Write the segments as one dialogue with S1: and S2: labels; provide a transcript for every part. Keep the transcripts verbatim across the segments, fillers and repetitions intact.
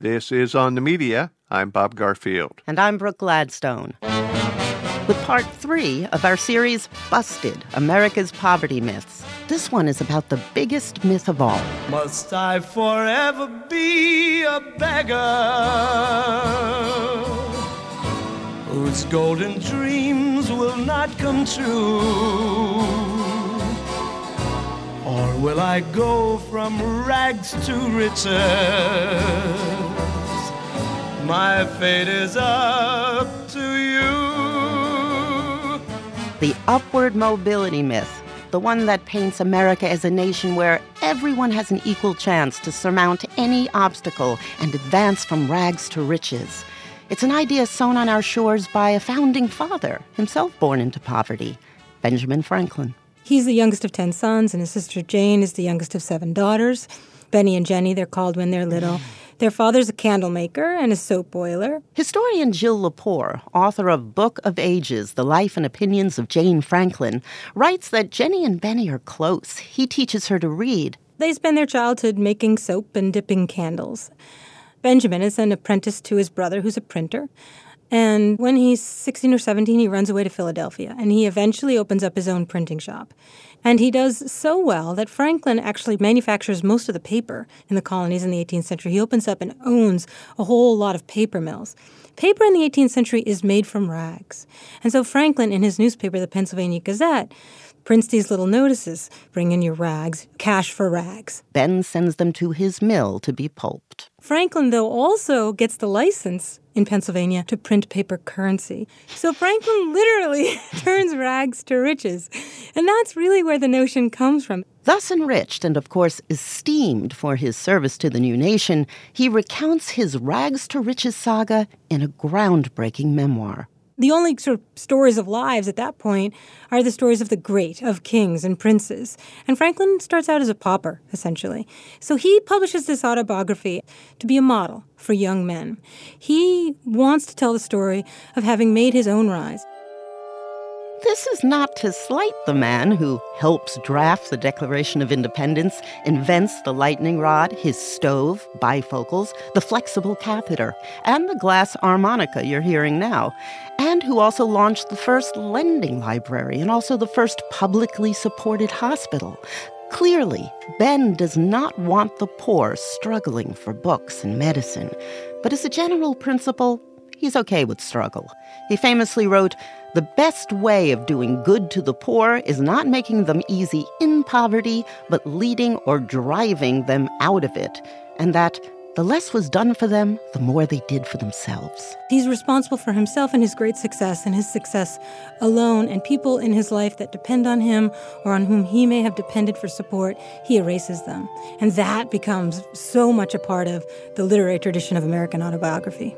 S1: This is On the Media. I'm Bob Garfield.
S2: And I'm Brooke Gladstone. With part three of our series, Busted, America's Poverty Myths. This one is about the biggest myth of all.
S3: Must I forever be a beggar whose golden dreams will not come true? Or will I go from rags to riches? My fate is up to you.
S2: The upward mobility myth, the one that paints America as a nation where everyone has an equal chance to surmount any obstacle and advance from rags to riches. It's an idea sown on our shores by a founding father, himself born into poverty, Benjamin Franklin.
S4: He's the youngest of ten sons, and his sister Jane is the youngest of seven daughters. Benny and Jenny, they're called when they're little. Their father's a candle maker and a soap boiler.
S2: Historian Jill Lepore, author of Book of Ages, The Life and Opinions of Jane Franklin, writes that Jenny and Benny are close. He teaches her to read.
S4: They spend their childhood making soap and dipping candles. Benjamin is an apprentice to his brother, who's a printer. And when he's sixteen or seventeen, he runs away to Philadelphia, and he eventually opens up his own printing shop. And he does so well that Franklin actually manufactures most of the paper in the colonies in the eighteenth century. He opens up and owns a whole lot of paper mills. Paper in the eighteenth century is made from rags. And so Franklin, in his newspaper, the Pennsylvania Gazette, prints these little notices, bring in your rags, cash for rags.
S2: Ben sends them to his mill to be pulped.
S4: Franklin, though, also gets the license in Pennsylvania to print paper currency. So Franklin literally turns rags to riches. And that's really where the notion comes from.
S2: Thus enriched and, of course, esteemed for his service to the new nation, he recounts his rags-to-riches saga in a groundbreaking memoir.
S4: The only sort of stories of lives at that point are the stories of the great, of kings and princes. And Franklin starts out as a pauper, essentially. So he publishes this autobiography to be a model for young men. He wants to tell the story of having made his own rise.
S2: This is not to slight the man who helps draft the Declaration of Independence, invents the lightning rod, his stove, bifocals, the flexible catheter, and the glass harmonica you're hearing now, and who also launched the first lending library and also the first publicly supported hospital. Clearly, Ben does not want the poor struggling for books and medicine, but as a general principle, he's okay with struggle. He famously wrote, "The best way of doing good to the poor is not making them easy in poverty, but leading or driving them out of it," and that the less was done for them, the more they did for themselves.
S4: He's responsible for himself and his great success and his success alone, and people in his life that depend on him or on whom he may have depended for support, he erases them. And that becomes so much a part of the literary tradition of American autobiography.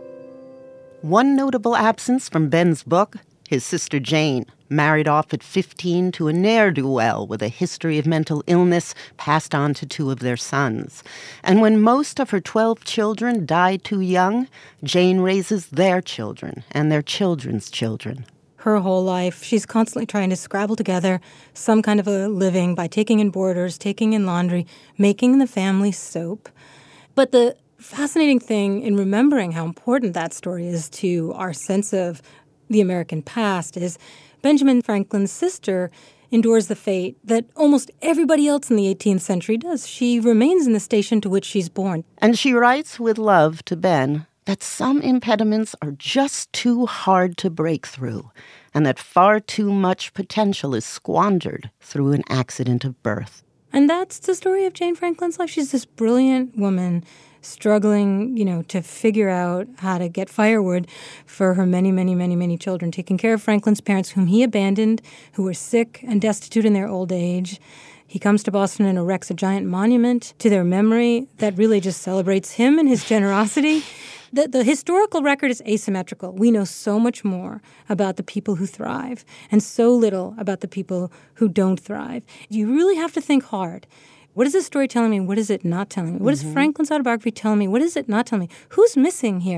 S2: One notable absence from Ben's book, his sister Jane, married off at fifteen to a ne'er-do-well with a history of mental illness passed on to two of their sons. And when most of her twelve children died too young, Jane raises their children and their children's children.
S4: Her whole life, she's constantly trying to scrabble together some kind of a living by taking in boarders, taking in laundry, making the family soap. But the fascinating thing in remembering how important that story is to our sense of the American past is Benjamin Franklin's sister endures the fate that almost everybody else in the eighteenth century does. She remains in the station to which she's born.
S2: And she writes with love to Ben that some impediments are just too hard to break through, and that far too much potential is squandered through an accident of birth.
S4: And that's the story of Jane Franklin's life. She's this brilliant woman struggling, you know, to figure out how to get firewood for her many, many, many, many children, taking care of Franklin's parents, whom he abandoned, who were sick and destitute in their old age. He comes to Boston and erects a giant monument to their memory that really just celebrates him and his generosity. The, the historical record is asymmetrical. We know so much more about the people who thrive and so little about the people who don't thrive. You really have to think hard. What is this story telling me? What is it not telling me? What mm-hmm. is Franklin's autobiography telling me? What is it not telling me? Who's missing here?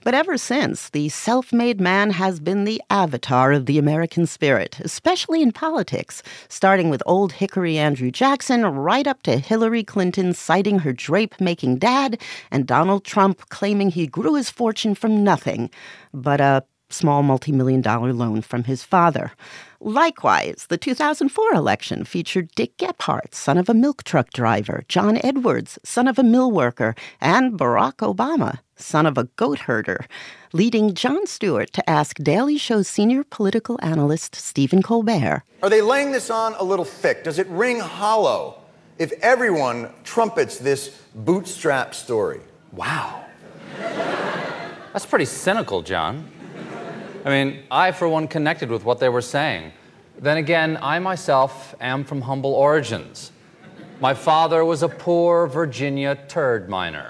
S2: But ever since, the self-made man has been the avatar of the American spirit, especially in politics, starting with old hickory Andrew Jackson right up to Hillary Clinton citing her drape-making dad and Donald Trump claiming he grew his fortune from nothing but a small multi-million dollar loan from his father. Likewise, the two thousand four election featured Dick Gephardt, son of a milk truck driver, John Edwards, son of a mill worker, and Barack Obama, son of a goat herder, leading Jon Stewart to ask Daily Show's senior political analyst Stephen Colbert.
S5: Are they laying this on a little thick? Does it ring hollow if everyone trumpets this bootstrap story?
S6: Wow. That's pretty cynical, John. I mean, I, for one, connected with what they were saying. Then again, I myself am from humble origins. My father was a poor Virginia turd miner.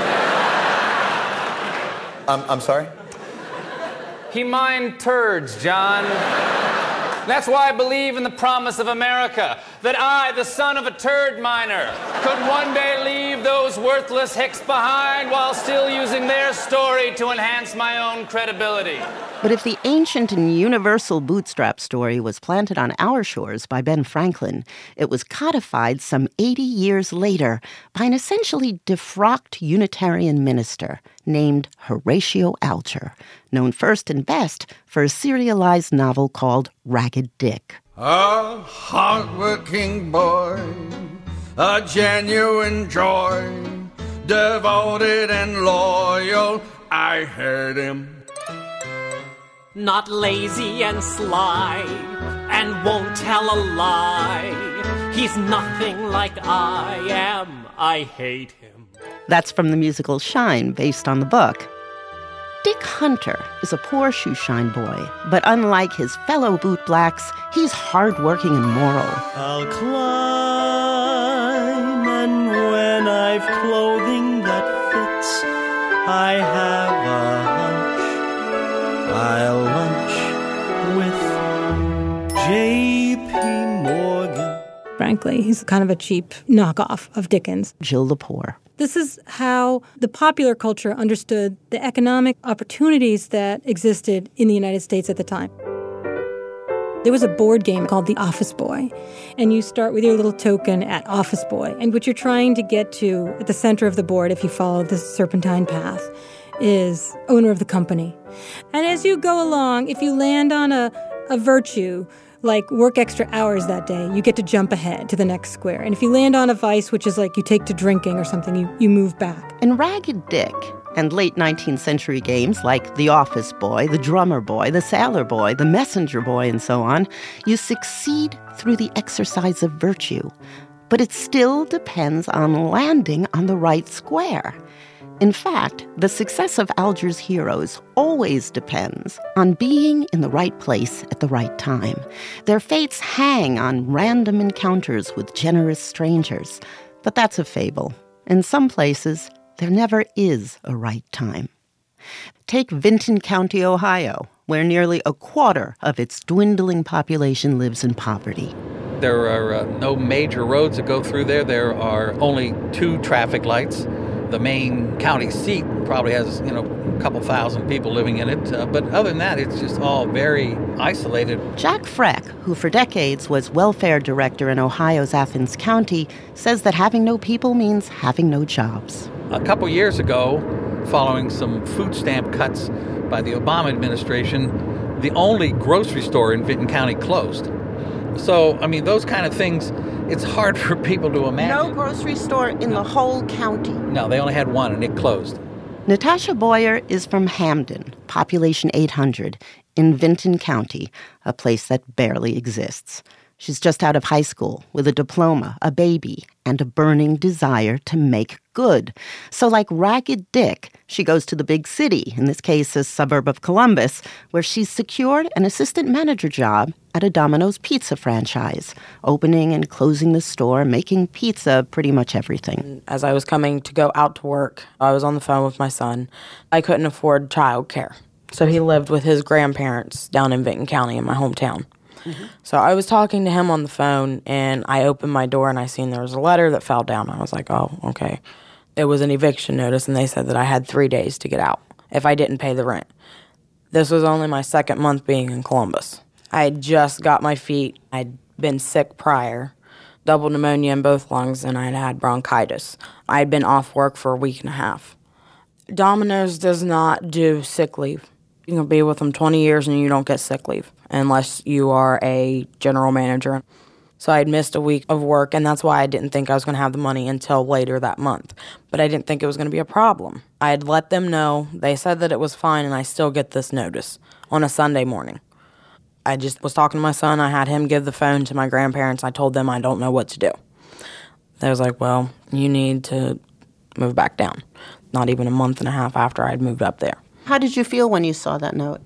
S5: Um, I'm sorry?
S6: He mined turds, John. That's why I believe in the promise of America, that I, the son of a turd miner, could one day leave those worthless hicks behind while still using their story to enhance my own credibility.
S2: But if the ancient and universal bootstrap story was planted on our shores by Ben Franklin, it was codified some eighty years later by an essentially defrocked Unitarian minister named Horatio Alger, known first and best for a serialized novel called Ragged Dick.
S3: A hard-working boy, a genuine joy, devoted and loyal, I heard him.
S7: Not lazy and sly, and won't tell a lie. He's nothing like I am, I hate him.
S2: That's from the musical Shine, based on the book. Dick Hunter is a poor shoeshine boy, but unlike his fellow bootblacks, he's hardworking and moral.
S3: I'll climb, and when I've clothing that fits, I have a hunch I'll lunch with J P Morgan.
S4: Frankly, he's kind of a cheap knockoff of Dickens.
S2: Jill Lepore.
S4: This is how the popular culture understood the economic opportunities that existed in the United States at the time. There was a board game called The Office Boy, and you start with your little token at Office Boy. And what you're trying to get to at the center of the board, if you follow this serpentine path, is owner of the company. And as you go along, if you land on a, a virtue, like work extra hours that day, you get to jump ahead to the next square. And if you land on a vice, which is like you take to drinking or something, you, you move back.
S2: In Ragged Dick and late nineteenth century games like The Office Boy, The Drummer Boy, The Sailor Boy, The Messenger Boy, and so on, you succeed through the exercise of virtue. But it still depends on landing on the right square. In fact, the success of Alger's heroes always depends on being in the right place at the right time. Their fates hang on random encounters with generous strangers. But that's a fable. In some places, there never is a right time. Take Vinton County, Ohio, where nearly a quarter of its dwindling population lives in poverty.
S8: There are uh, no major roads that go through there. There are only two traffic lights. The main county seat probably has, you know, a couple thousand people living in it. Uh, but other than that, it's just all very isolated.
S2: Jack Freck, who for decades was welfare director in Ohio's Athens County, says that having no people means having no jobs.
S8: A couple years ago, following some food stamp cuts by the Obama administration, the only grocery store in Vinton County closed. So, I mean, those kind of things, it's hard for people to imagine.
S2: No grocery store in no. the whole county.
S8: No, they only had one, and it closed.
S2: Natasha Boyer is from Hamden, population eight hundred, in Vinton County, a place that barely exists. She's just out of high school with a diploma, a baby, and a burning desire to make good. So like Ragged Dick, she goes to the big city, in this case a suburb of Columbus, where she's secured an assistant manager job at a Domino's pizza franchise, opening and closing the store, making pizza pretty much everything.
S9: As I was coming to go out to work, I was on the phone with my son. I couldn't afford child care, so he lived with his grandparents down in Vinton County in my hometown. Mm-hmm. So I was talking to him on the phone, and I opened my door, and I seen there was a letter that fell down. I was like, oh, okay. It was an eviction notice, and they said that I had three days to get out. if I didn't pay the rent. This was only my second month being in Columbus. I had just got my feet. I'd been sick prior, double pneumonia in both lungs, and I had had bronchitis. I had been off work for a week and a half. Domino's does not do sick leave. You can be with them twenty years and you don't get sick leave unless you are a general manager. So I had missed a week of work, and that's why I didn't think I was going to have the money until later that month. But I didn't think it was going to be a problem. I had let them know. They said that it was fine, and I still get this notice on a Sunday morning. I just was talking to my son. I had him give the phone to my grandparents. I told them I don't know what to do. They was like, well, you need to move back down. Not even a month and a half after I'd moved up there.
S2: How did you feel when you saw that note?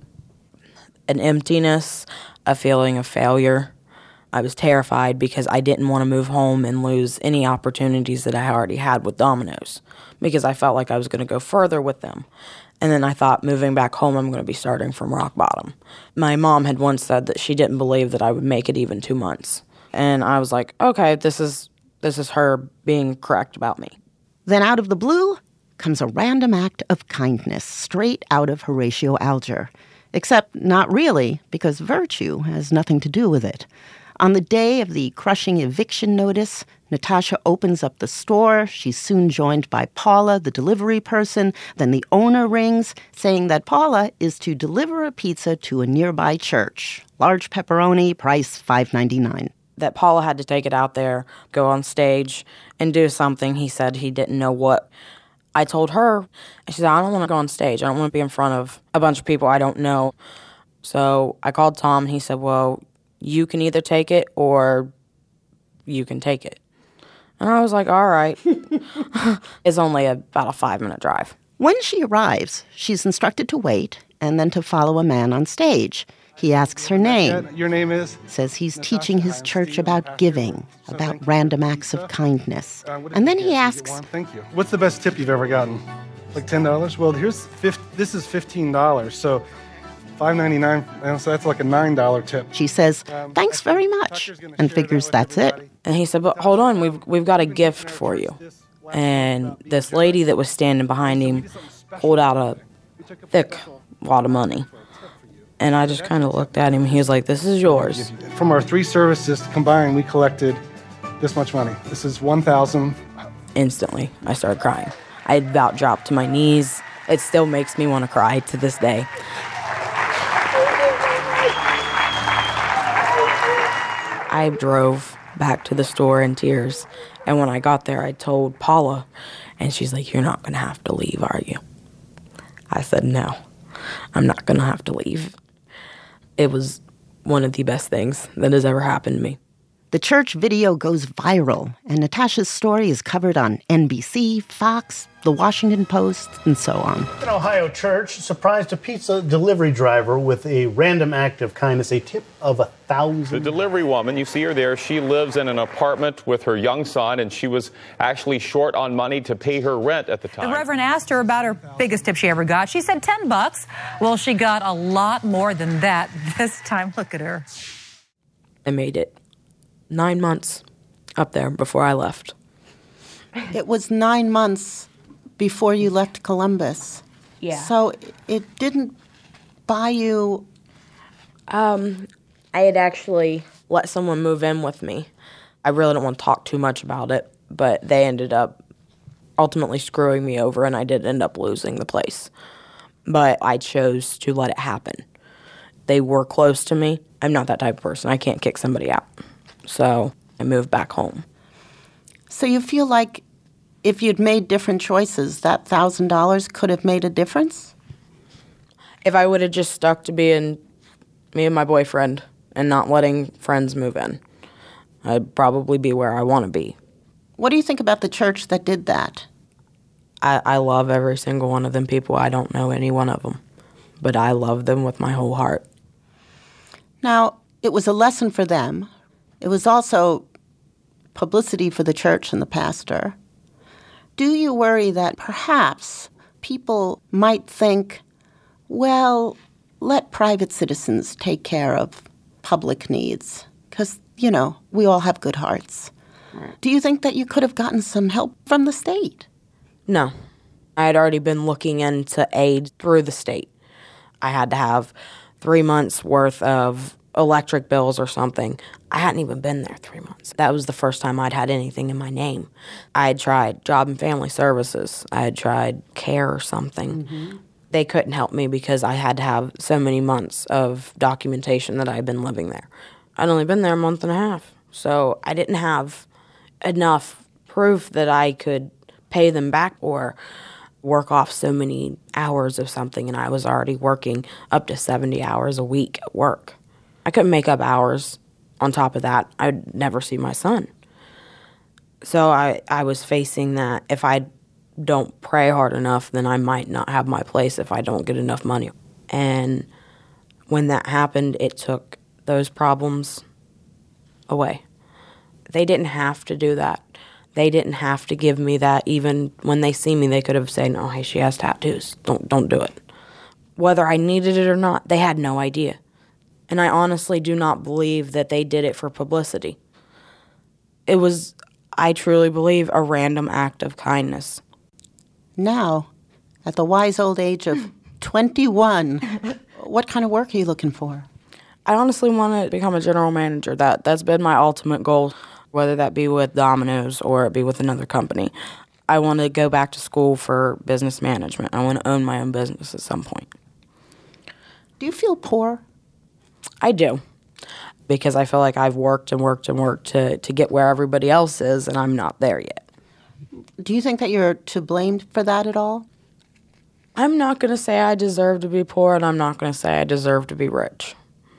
S9: An emptiness, a feeling of failure. I was terrified because I didn't want to move home and lose any opportunities that I already had with Domino's because I felt like I was going to go further with them. And then I thought, moving back home, I'm going to be starting from rock bottom. My mom had once said that she didn't believe that I would make it even two months. And I was like, okay, this is this is her being correct about me.
S2: Then out of the blue comes a random act of kindness straight out of Horatio Alger. Except not really, because virtue has nothing to do with it. On the day of the crushing eviction notice, Natasha opens up the store. She's soon joined by Paula, the delivery person. Then the owner rings, saying that Paula is to deliver a pizza to a nearby church. Large pepperoni, price five ninety-nine.
S9: That Paula had to take it out there, go on stage, and do something. He said he didn't know what. I told her, she said, I don't want to go on stage. I don't want to be in front of a bunch of people I don't know. So I called Tom, and he said, well, you can either take it or you can take it. And I was like, all right. It's only a, about a five-minute drive.
S2: When she arrives, she's instructed to wait and then to follow a man on stage. He asks her name.
S10: Your name is?
S2: Says he's teaching his church about giving, about random acts of kindness. And then he asks,
S10: Thank you. What's the best tip you've ever gotten? Like ten dollars? Well, here's fifty, this is fifteen dollars, so five ninety-nine, so that's like a nine dollar tip.
S2: She says, thanks very much, and figures that's it.
S9: And he said, but hold on, we've we've got a gift for you. And this lady that was standing behind him pulled out a thick wad of money. And I just kind of looked at him. He was like, this is yours.
S10: From our three services combined, we collected this much money. This is one thousand dollars.
S9: Instantly, I started crying. I about dropped to my knees. It still makes me want to cry to this day. I drove back to the store in tears. And when I got there, I told Paula, and she's like, you're not going to have to leave, are you? I said, no, I'm not going to have to leave. It was one of the best things that has ever happened to me.
S2: The church video goes viral, and Natasha's story is covered on N B C, Fox, The Washington Post, and so on.
S11: An Ohio church surprised a pizza delivery driver with a random act of kindness, a tip of a thousand.
S12: The delivery woman, you see her there, she lives in an apartment with her young son, and she was actually short on money to pay her rent at the time.
S13: The Reverend asked her about her biggest tip she ever got. She said ten bucks. Well, she got a lot more than that this time. Look at her.
S9: I made it. Nine months up there before I left.
S2: It was nine months before you left Columbus.
S9: Yeah.
S2: So it didn't buy you...
S9: Um, I had actually let someone move in with me. I really don't want to talk too much about it, but they ended up ultimately screwing me over, and I did end up losing the place. But I chose to let it happen. They were close to me. I'm not that type of person. I can't kick somebody out. So I moved back home.
S2: So you feel like if you'd made different choices, that one thousand dollars could have made a difference?
S9: If I would have just stuck to being me and my boyfriend and not letting friends move in, I'd probably be where I want to be.
S2: What do you think about the church that did that?
S9: I, I love every single one of them people. I don't know any one of them, but I love them with my whole heart.
S2: Now, it was a lesson for them. It was also publicity for the church and the pastor. Do you worry that perhaps people might think, well, let private citizens take care of public needs? Because, you know, we all have good hearts. Right. Do you think that you could have gotten some help from the state?
S9: No. I had already been looking into aid through the state. I had to have three months worth of electric bills or something. I hadn't even been there three months. That was the first time I'd had anything in my name. I had tried Job and Family Services. I had tried CARE or something. Mm-hmm. They couldn't help me because I had to have so many months of documentation that I had been living there. I'd only been there a month and a half, so I didn't have enough proof that I could pay them back or work off so many hours of something, and I was already working up to seventy hours a week at work. I couldn't make up hours. On top of that, I'd never see my son. So I, I was facing that if I don't pray hard enough, then I might not have my place if I don't get enough money. And when that happened, it took those problems away. They didn't have to do that. They didn't have to give me that. Even when they see me, they could have said, "Oh, hey, she has tattoos. Don't don't do it." Whether I needed it or not, they had no idea. And I honestly do not believe that they did it for publicity. It was, I truly believe, a random act of kindness.
S2: Now, at the wise old age of twenty-one, what kind of work are you looking for?
S9: I honestly want to become a general manager. That, that's been my ultimate goal, whether that be with Domino's or it be with another company. I want to go back to school for business management. I want to own my own business at some point.
S2: Do you feel poor?
S9: I do, because I feel like I've worked and worked and worked to, to get where everybody else is, and I'm not there yet.
S2: Do you think that you're to blame for that at all?
S9: I'm not going to say I deserve to be poor, and I'm not going to say I deserve to be rich.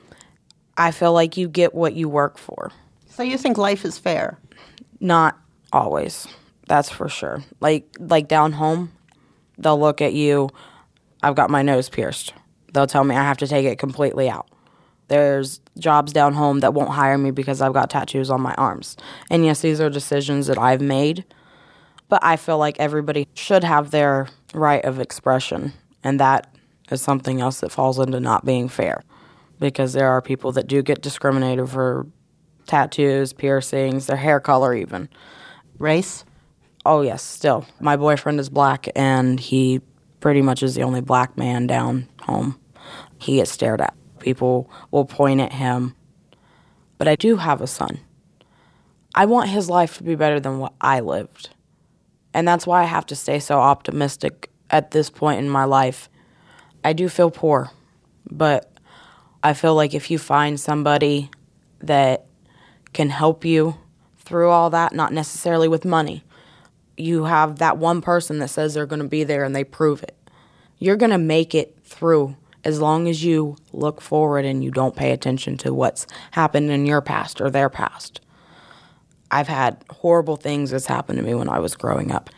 S9: I feel like you get what you work for.
S2: So you think life is fair?
S9: Not always. That's for sure. Like like down home, they'll look at you, I've got my nose pierced. They'll tell me I have to take it completely out. There's jobs down home that won't hire me because I've got tattoos on my arms. And yes, these are decisions that I've made, but I feel like everybody should have their right of expression, and that is something else that falls into not being fair, because there are people that do get discriminated for tattoos, piercings, their hair color even.
S2: Race?
S9: Oh, yes, still. My boyfriend is black, and he pretty much is the only black man down home. He gets stared at. People will point at him. But I do have a son. I want his life to be better than what I lived. And that's why I have to stay so optimistic at this point in my life. I do feel poor, but I feel like if you find somebody that can help you through all that, not necessarily with money, you have that one person that says they're going to be there and they prove it. You're going to make it through as long as you look forward and you don't pay attention to what's happened in your past or their past. I've had horrible things that's happened to me when I was growing up.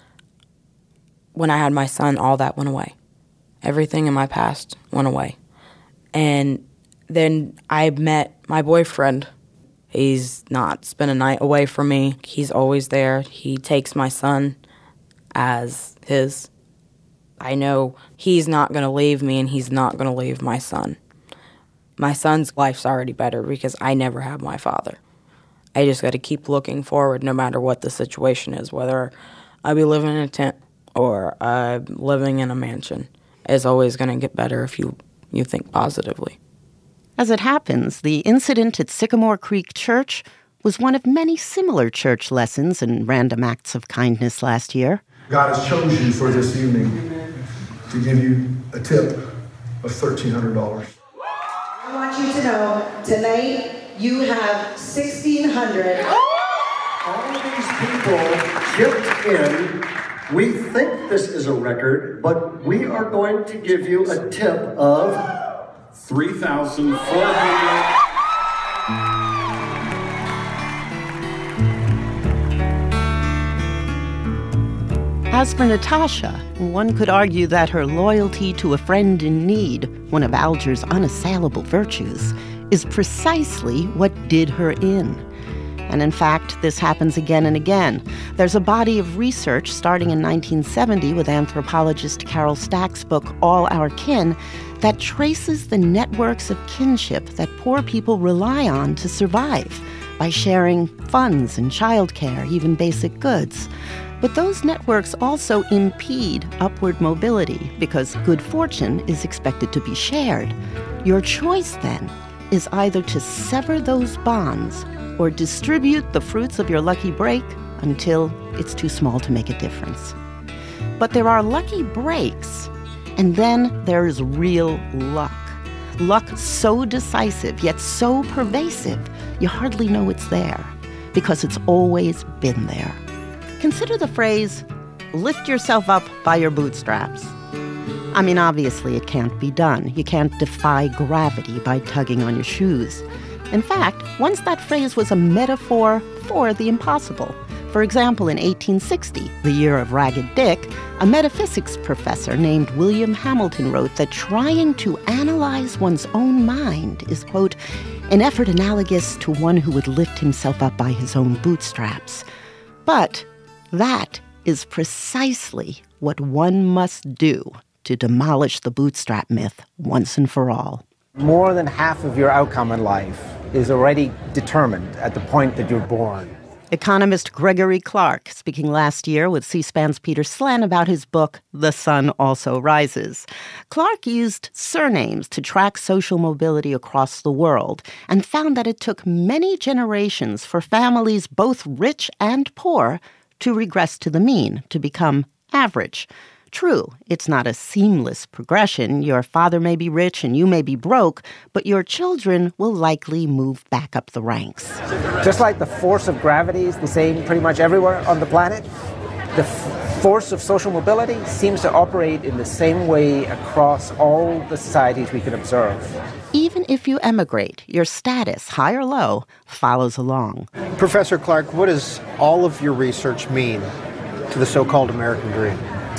S9: When I had my son, all that went away. Everything in my past went away. And then I met my boyfriend. He's not spent a night away from me. He's always there. He takes my son as his. I know he's not going to leave me, and he's not going to leave my son. My son's life's already better because I never had my father. I just got to keep looking forward no matter what the situation is, whether I be living in a tent or I'm living in a mansion. It's always going to get better if you, you think positively.
S2: As it happens, the incident at Sycamore Creek Church was one of many similar church lessons and random acts of kindness last year.
S14: God has chosen you for this evening to give you a tip of thirteen hundred dollars.
S15: I want you to know, tonight you have sixteen hundred dollars.
S16: All these people chipped in. We think this is a record, but we are going to give you a tip of
S17: three thousand four hundred dollars.
S2: As for Natasha, one could argue that her loyalty to a friend in need, one of Alger's unassailable virtues, is precisely what did her in. And in fact, this happens again and again. There's a body of research starting in nineteen seventy with anthropologist Carol Stack's book, All Our Kin, that traces the networks of kinship that poor people rely on to survive. by sharing funds and childcare, even basic goods. But those networks also impede upward mobility because good fortune is expected to be shared. Your choice, then, is either to sever those bonds or distribute the fruits of your lucky break until it's too small to make a difference. But there are lucky breaks, and then there is real luck. Luck so decisive, yet so pervasive, you hardly know it's there, because it's always been there. Consider the phrase, lift yourself up by your bootstraps. I mean, obviously it can't be done. You can't defy gravity by tugging on your shoes. In fact, once that phrase was a metaphor for the impossible. For example, in eighteen sixty, the year of Ragged Dick, a metaphysics professor named William Hamilton wrote that trying to analyze one's own mind is, quote, an effort analogous to one who would lift himself up by his own bootstraps. But that is precisely what one must do to demolish the bootstrap myth once and for all.
S18: More than half of your outcome in life is already determined at the point that you're born.
S2: Economist Gregory Clark speaking last year with C-SPAN's Peter Slen about his book, The Sun Also Rises. Clark used surnames to track social mobility across the world and found that it took many generations for families both rich and poor to regress to the mean, to become average. True, it's not a seamless progression. Your father may be rich and you may be broke, but your children will likely move back up the ranks.
S18: Just like the force of gravity is the same pretty much everywhere on the planet, the f- force of social mobility seems to operate in the same way across all the societies we can observe.
S2: Even if you emigrate, your status, high or low, follows along.
S19: Professor Clark, what does all of your research mean to the so-called American dream?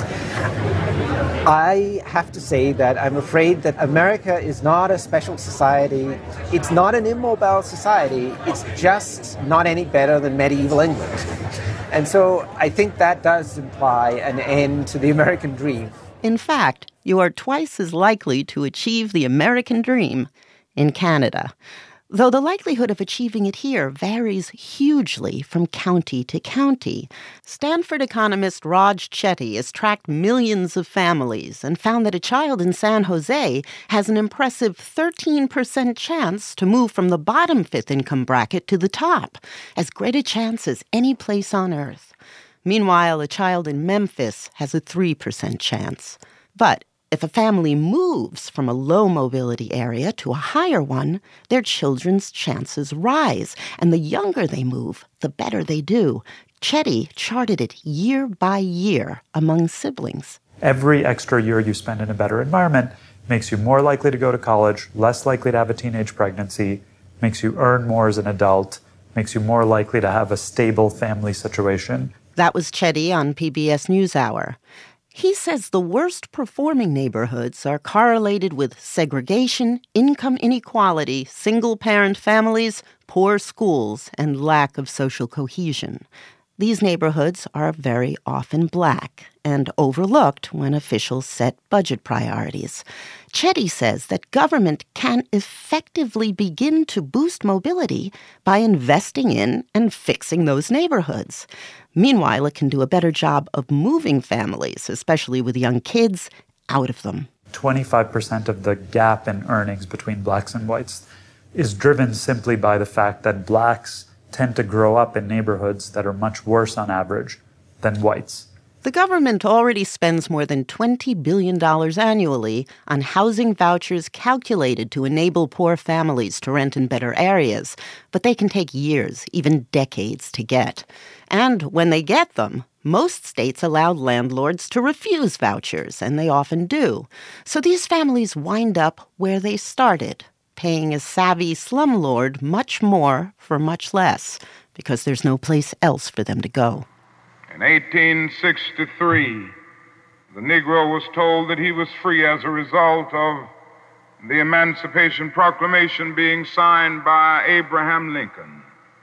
S18: I have to say that I'm afraid that America is not a special society. It's not an immobile society. It's just not any better than medieval England. And so I think that does imply an end to the American dream.
S2: In fact, you are twice as likely to achieve the American dream in Canada, though the likelihood of achieving it here varies hugely from county to county. Stanford economist Raj Chetty has tracked millions of families and found that a child in San Jose has an impressive thirteen percent chance to move from the bottom fifth income bracket to the top, as great a chance as any place on earth. Meanwhile, a child in Memphis has a three percent chance. But if a family moves from a low mobility area to a higher one, their children's chances rise. And the younger they move, the better they do. Chetty charted it year by year among siblings.
S20: Every extra year you spend in a better environment makes you more likely to go to college, less likely to have a teenage pregnancy, makes you earn more as an adult, makes you more likely to have a stable family situation.
S2: That was Chetty on P B S NewsHour. He says the worst-performing neighborhoods are correlated with segregation, income inequality, single-parent families, poor schools, and lack of social cohesion. These neighborhoods are very often black and overlooked when officials set budget priorities. Chetty says that government can effectively begin to boost mobility by investing in and fixing those neighborhoods. Meanwhile, it can do a better job of moving families, especially with young kids, out of them.
S20: twenty-five percent of the gap in earnings between blacks and whites is driven simply by the fact that blacks tend to grow up in neighborhoods that are much worse on average than whites.
S2: The government already spends more than twenty billion dollars annually on housing vouchers calculated to enable poor families to rent in better areas, but they can take years, even decades, to get. And when they get them, most states allow landlords to refuse vouchers, and they often do. So these families wind up where they started, paying a savvy slumlord much more for much less, because there's no place else for them to go.
S21: In eighteen sixty-three, the Negro was told that he was free as a result of the Emancipation Proclamation being signed by Abraham Lincoln.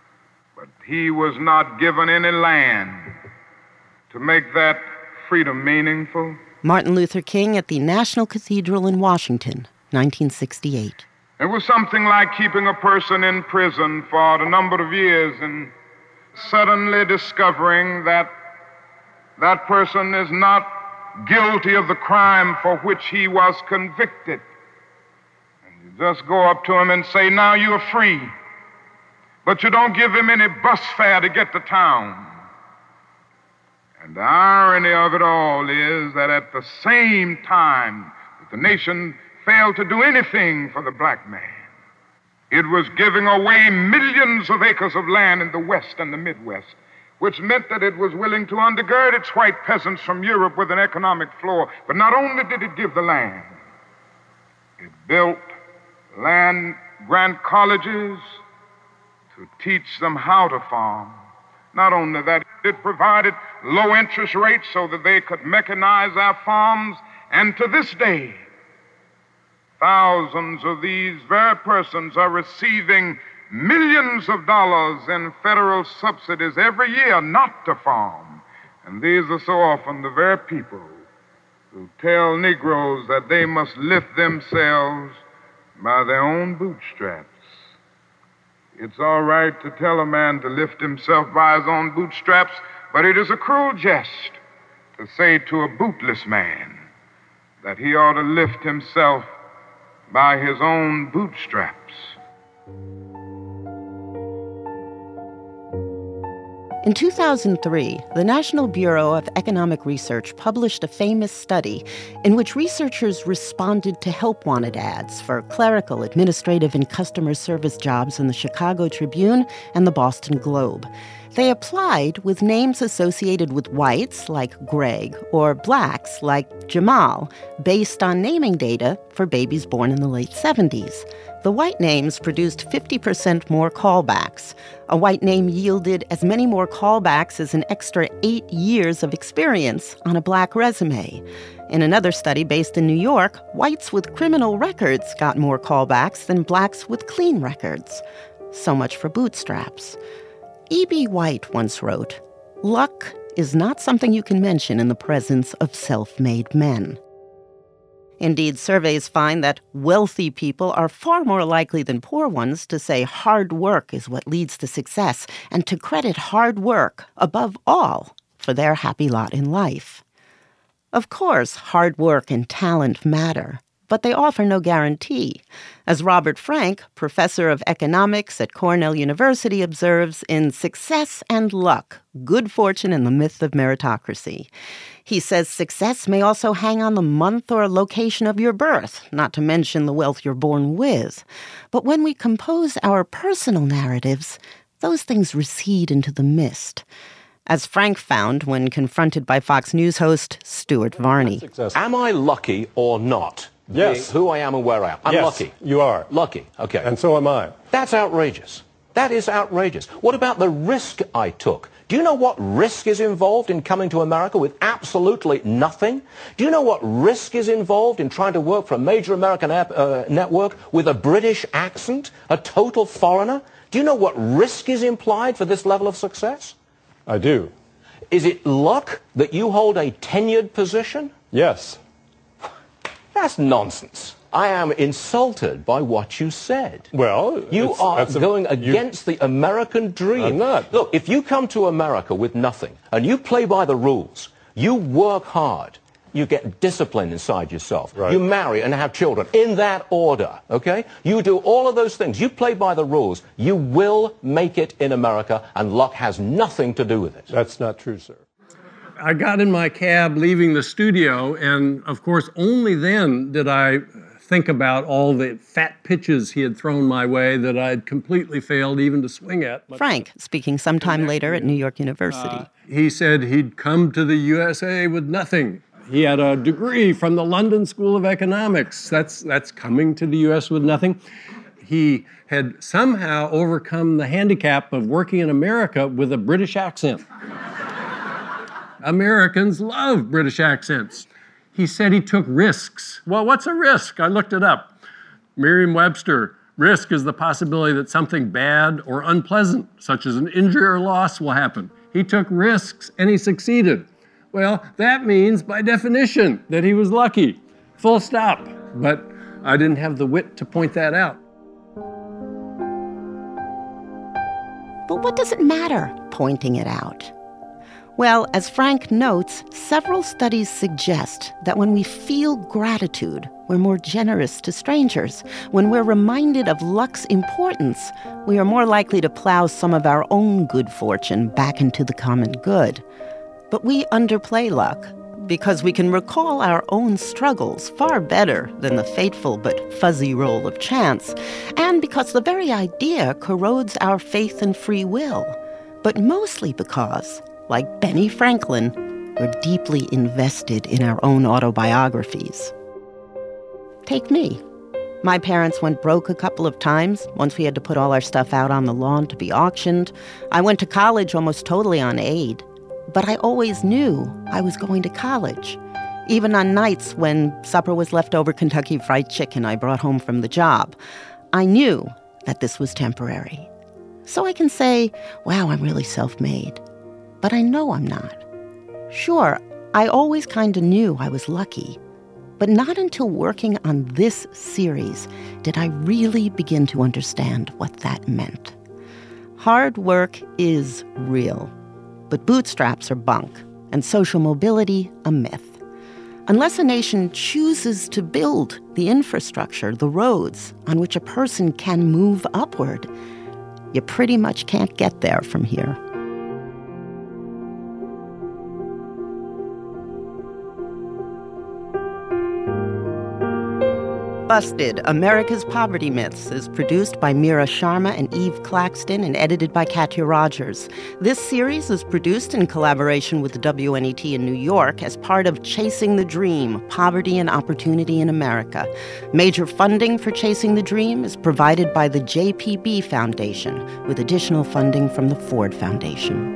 S21: But he was not given any land to make that freedom meaningful.
S2: Martin Luther King at the National Cathedral in Washington, nineteen sixty-eight.
S21: It was something like keeping a person in prison for a number of years and suddenly discovering that that person is not guilty of the crime for which he was convicted. And you just go up to him and say, now you're free. But you don't give him any bus fare to get to town. And the irony of it all is that at the same time that the nation failed to do anything for the black man, it was giving away millions of acres of land in the West and the Midwest, which meant that it was willing to undergird its white peasants from Europe with an economic floor. But not only did it give the land, it built land-grant colleges to teach them how to farm. Not only that, it provided low interest rates so that they could mechanize our farms. And to this day, thousands of these very persons are receiving millions of dollars in federal subsidies every year not to farm. And these are so often the very people who tell Negroes that they must lift themselves by their own bootstraps. It's all right to tell a man to lift himself by his own bootstraps, but it is a cruel jest to say to a bootless man that he ought to lift himself by his own bootstraps.
S2: In two thousand three, the National Bureau of Economic Research published a famous study in which researchers responded to help wanted ads for clerical, administrative, and customer service jobs in the Chicago Tribune and the Boston Globe. They applied with names associated with whites, like Greg, or blacks, like Jamal, based on naming data for babies born in the late seventies. The white names produced fifty percent more callbacks. A white name yielded as many more callbacks as an extra eight years of experience on a black resume. In another study based in New York, whites with criminal records got more callbacks than blacks with clean records. So much for bootstraps. E B. White once wrote, "Luck is not something you can mention in the presence of self-made men." Indeed, surveys find that wealthy people are far more likely than poor ones to say hard work is what leads to success and to credit hard work, above all, for their happy lot in life. Of course, hard work and talent matter, but they offer no guarantee. As Robert Frank, professor of economics at Cornell University, observes in Success and Luck, Good Fortune and the Myth of Meritocracy. He says success may also hang on the month or location of your birth, not to mention the wealth you're born with. But when we compose our personal narratives, those things recede into the mist. As Frank found when confronted by Fox News host Stuart Varney.
S1: Am I lucky or not?
S22: Yes.
S1: Who I am and where I am. I'm
S22: yes,
S1: lucky.
S22: You are.
S1: Lucky. Okay.
S22: And so am I.
S1: That's outrageous. That is outrageous. What about the risk I took? Do you know what risk is involved in coming to America with absolutely nothing? Do you know what risk is involved in trying to work for a major American app, uh, network with a British accent, a total foreigner? Do you know what risk is implied for this level of success?
S22: I do.
S1: Is it luck that you hold a tenured position?
S22: Yes.
S1: That's nonsense. I am insulted by what you said.
S22: Well,
S1: you
S22: it's,
S1: are
S22: that's a,
S1: going against
S22: you,
S1: the American dream.
S22: I'm not.
S1: Look, if you come to America with nothing and you play by the rules, you work hard, you get discipline inside yourself,
S22: right.
S1: You marry and have children in that order, okay? You do all of those things. You play by the rules. You will make it in America, and luck has nothing to do with it.
S22: That's not true, sir.
S17: I got in my cab leaving the studio, and of course, only then did I think about all the fat pitches he had thrown my way that I'd completely failed even to swing at.
S2: Frank, speaking sometime later at New York University.
S17: Uh, he said he'd come to the U S A with nothing. He had a degree from the London School of Economics. That's, that's coming to the U S with nothing. He had somehow overcome the handicap of working in America with a British accent. Americans love British accents. He said he took risks. Well, what's a risk? I looked it up. Merriam-Webster, risk is the possibility that something bad or unpleasant, such as an injury or loss, will happen. He took risks and he succeeded. Well, that means, by definition, that he was lucky. Full stop. But I didn't have the wit to point that out.
S2: But what does it matter pointing it out? Well, as Frank notes, several studies suggest that when we feel gratitude, we're more generous to strangers. When we're reminded of luck's importance, we are more likely to plow some of our own good fortune back into the common good. But we underplay luck because we can recall our own struggles far better than the fateful but fuzzy roll of chance, and because the very idea corrodes our faith and free will, but mostly because, like Benny Franklin, we're deeply invested in our own autobiographies. Take me. My parents went broke a couple of times once we had to put all our stuff out on the lawn to be auctioned. I went to college almost totally on aid. But I always knew I was going to college. Even on nights when supper was leftover Kentucky Fried Chicken I brought home from the job, I knew that this was temporary. So I can say, wow, I'm really self-made. But I know I'm not. Sure, I always kind of knew I was lucky. But not until working on this series did I really begin to understand what that meant. Hard work is real, but bootstraps are bunk, and social mobility a myth. Unless a nation chooses to build the infrastructure, the roads on which a person can move upward, you pretty much can't get there from here. Busted, America's Poverty Myths is produced by Mira Sharma and Eve Claxton and edited by Katya Rogers. This series is produced in collaboration with the W N E T in New York as part of Chasing the Dream, Poverty and Opportunity in America. Major funding for Chasing the Dream is provided by the J P B Foundation, with additional funding from the Ford Foundation.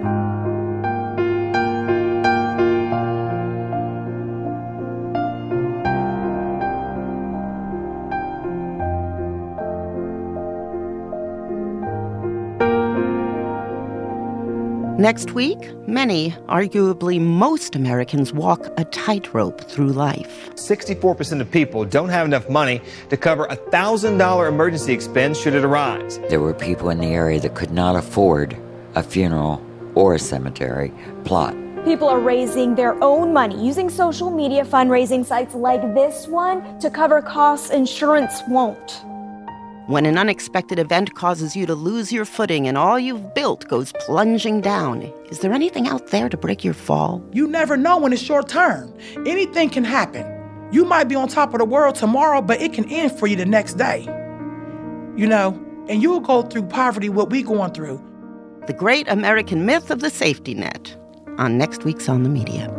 S2: Next week, many, arguably most Americans walk a tightrope through life.
S5: sixty-four percent of people don't have enough money to cover a one thousand dollars emergency expense should it arise.
S6: There were people in the area that could not afford a funeral or a cemetery plot.
S23: People are raising their own money using social media fundraising sites like this one to cover costs insurance won't.
S2: When an unexpected event causes you to lose your footing and all you've built goes plunging down, is there anything out there to break your fall?
S24: You never know when it's your turn. Anything can happen. You might be on top of the world tomorrow, but it can end for you the next day. You know, and you'll go through poverty what we going through.
S2: The Great American Myth of the Safety Net, on next week's On the Media.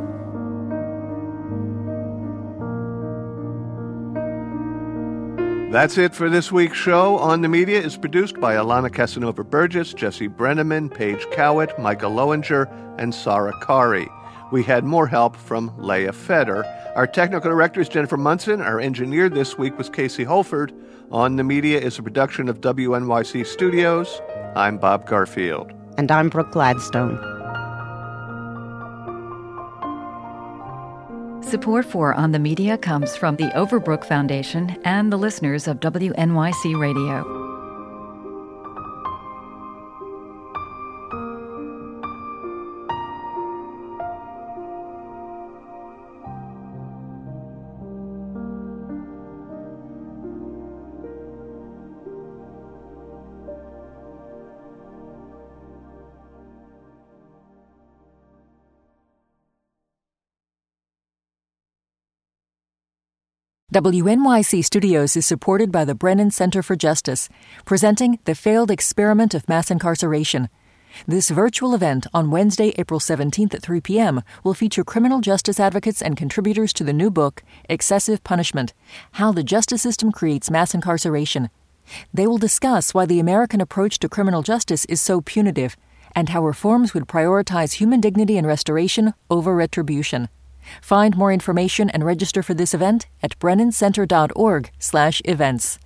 S25: That's it for this week's show. On the Media is produced by Alana Casanova-Burgess, Jesse Brenneman, Paige Cowett, Micah Lowinger, and Sarah Kari. We had more help from Leah Feder. Our technical director is Jennifer Munson. Our engineer this week was Casey Holford. On the Media is a production of W N Y C Studios. I'm Bob Garfield.
S2: And I'm Brooke Gladstone.
S26: Support for On the Media comes from the Overbrook Foundation and the listeners of W N Y C Radio. W N Y C Studios is supported by the Brennan Center for Justice, presenting The Failed Experiment of Mass Incarceration. This virtual event on Wednesday, April seventeenth at three p.m. will feature criminal justice advocates and contributors to the new book, Excessive Punishment: How the Justice System Creates Mass Incarceration. They will discuss why the American approach to criminal justice is so punitive, and how reforms would prioritize human dignity and restoration over retribution. Find more information and register for this event at brennancenter dot org slash events.